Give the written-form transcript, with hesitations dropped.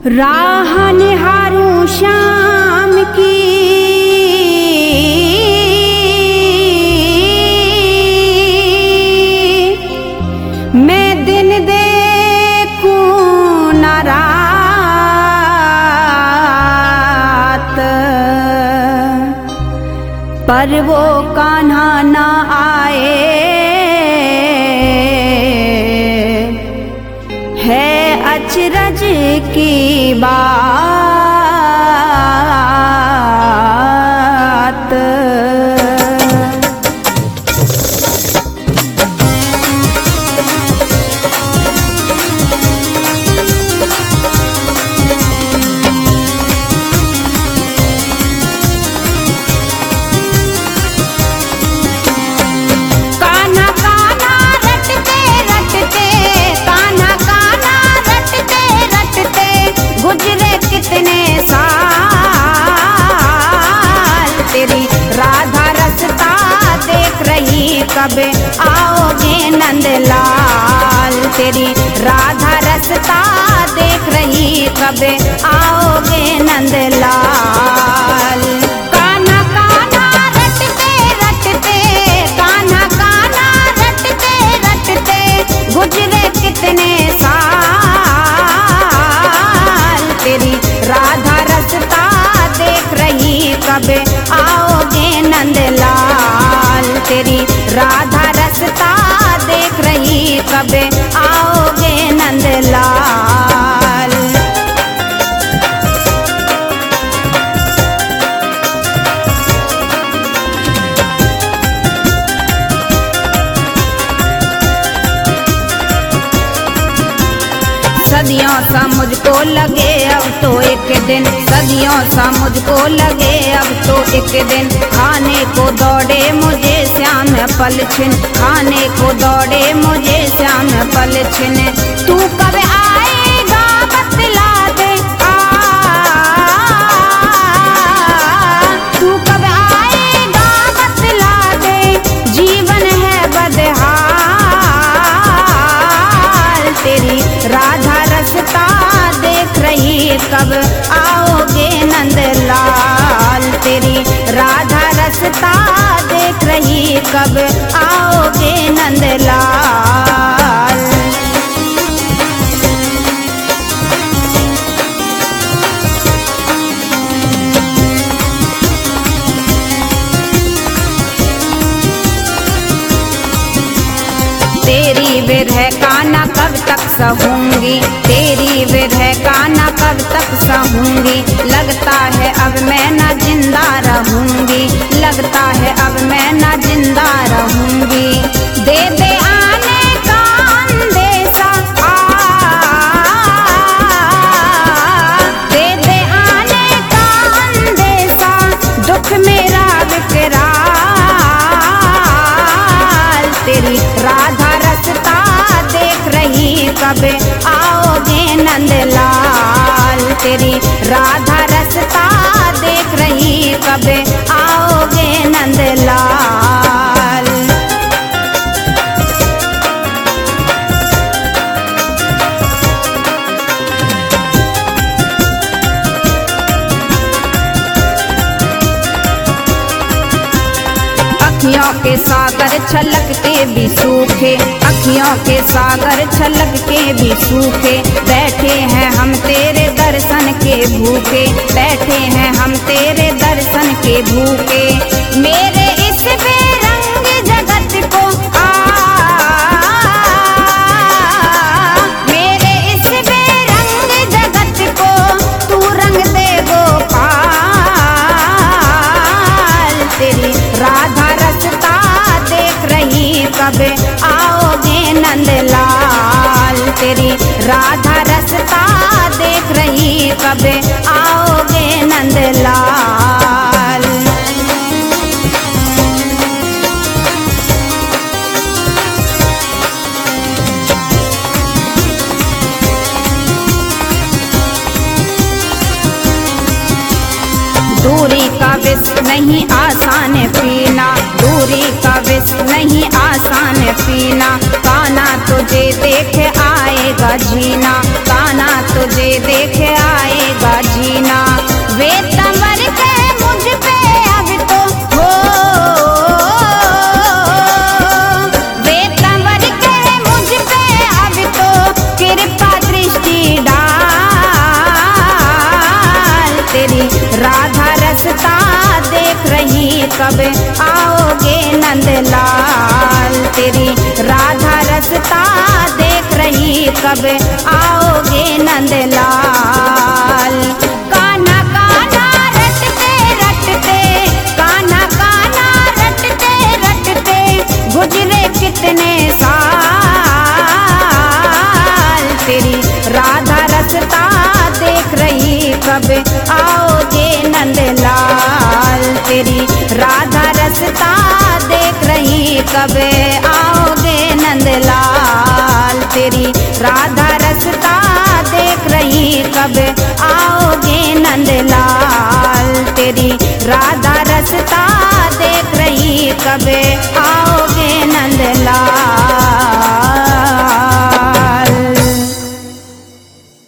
राह निहारूं शाम की, मैं दिन देखूं न रात, पर वो कान्हा ना आए, है अचरज की बात। कब आओगे नंदलाल, तेरी राधा रसता देख रही कब आओगे नंदलाल। कान्हा कान्हा रटते रटते, कान्हा कान्हा रटते रटते, गुजरे कितने साल, तेरी राधा रसता देख रही कब आओगे नंदलाल, तेरी राधा रसता देख रही कब आओगे नंदलाल। सदियों सा मुझको लगे अब तो एक दिन, सदियों सा मुझको लगे अब तो एक दिन, खाने को दौड़े मुझे श्याम पलछिन, खाने को दौड़े मुझे श्याम पलछिन। तू कब आएगा बतला दे, तू कब आएगा बतला दे, जीवन है बदहाल, तेरी राधा रसता देख रही कब आओगे नंदलाल, तेरी राधा रसता देख रही कब आओगे नंदलाल। तेरी विरह का न कब तक सहूंगी, तेरी विरह का न कब तक सहूंगी, लगता है अब मैं न जिंदा रहूंगी, लगता है अब मैं न जिंदा रहूंगी। दे दे आने का अंदेशा, दे दे आने का अंदेशा, दुख मेरा विकराल, तेरी राधा रसता देख रही कब आओगे नंदलाल, तेरी राधा रसता देख रही कब आओगे नंदलाल। अखियों के सागर छलक के भी सूखे, अखियों के सागर छलक के भी सूखे, बैठे हैं हम तेरे दर्शन के भूखे, बैठे हैं हम तेरे दर्शन के भूखे। मेरे इस बेरंग जगत को मेरे इस बेरंग जगत को तू रंग दे गोपाल, तेरी राधा रसता देख रही कब आओगे नंदलाल, तेरी राधा रसता देख रही कब आओगे नंदलाल। दूरी का विष नहीं आसान पीना, दूरी का विष नहीं आसान पीना, कान्हा तुझे देख आएगा जीना, कान्हा तुझे देख आएगा आएगा जीना। वे तंवर के मुझ पे अब तो हो, वे तंवर के मुझ पे अब तो कृपा दृष्टि डाल। तेरी राधा रसता देख रही कब आओगे नंदलाल। तेरी राधा रसता देख रही कब आओगे नंदलाल। कान्हा कान्हा रटते रटते, कान्हा कान्हा रटते रटते गुजरे कितने साल। तेरी राधा रसता देख रही कब आओगे नंदलाल। तेरी राधा रसता देख रही कब आओगे नंदलाल। तेरी राधा रसता देख रही कब आओगे नंदलाल। तेरी राधा रसता देख रही कब